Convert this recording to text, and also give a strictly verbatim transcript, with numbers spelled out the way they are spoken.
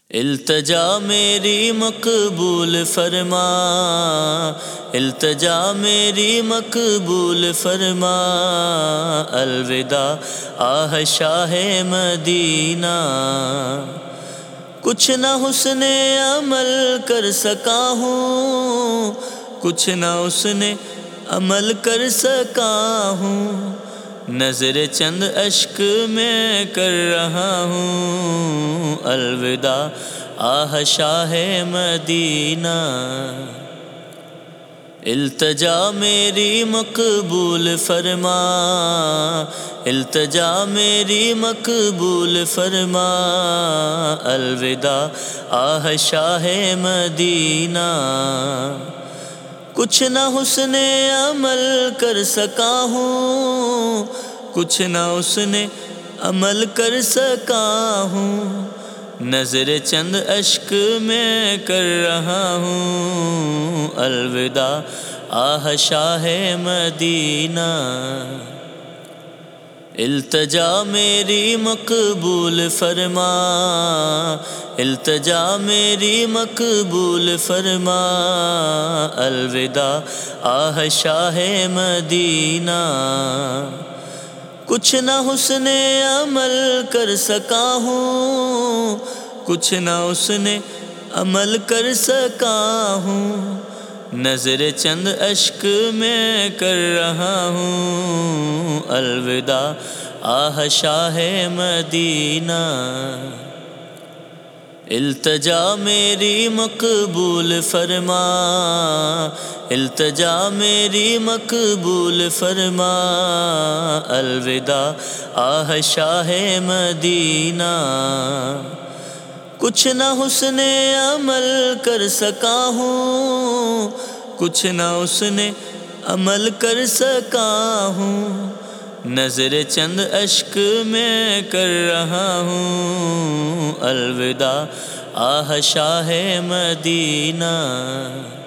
التجا میری مقبول فرما، التجا میری مقبول فرما، الوداع آہ شاہ مدینہ۔ کچھ نہ حسن عمل کر سکا ہوں، کچھ نہ اس نے عمل کر سکا ہوں، نظر چند اشک میں کر رہا ہوں، الوداع آہ شاہ مدینہ۔ التجا میری مقبول فرما، التجا میری مقبول فرما، الوداع آہ شاہ مدینہ۔ کچھ نہ حسن عمل کر سکا ہوں، کچھ نہ اس نے عمل کر سکا ہوں، نظر چند اشک میں کر رہا ہوں، الوداع آہ شاہ مدینہ۔ التجا میری مقبول فرما، التجا میری مقبول فرما، الوداع آہ شاہ مدینہ۔ کچھ نہ حسن عمل کر سکا ہوں، کچھ نہ اس نے عمل کر سکا ہوں، نظر چند اشک میں کر رہا ہوں، الوداع آہ شاہ مدینہ۔ التجا میری مقبول فرما، التجا میری مقبول فرما، الوداع آہ شاہ مدینہ۔ کچھ نہ حسن عمل کر سکا ہوں، کچھ نہ اس نے عمل کر سکا ہوں، نظر چند اشک میں کر رہا ہوں، الوداع آہ شاہ مدینہ۔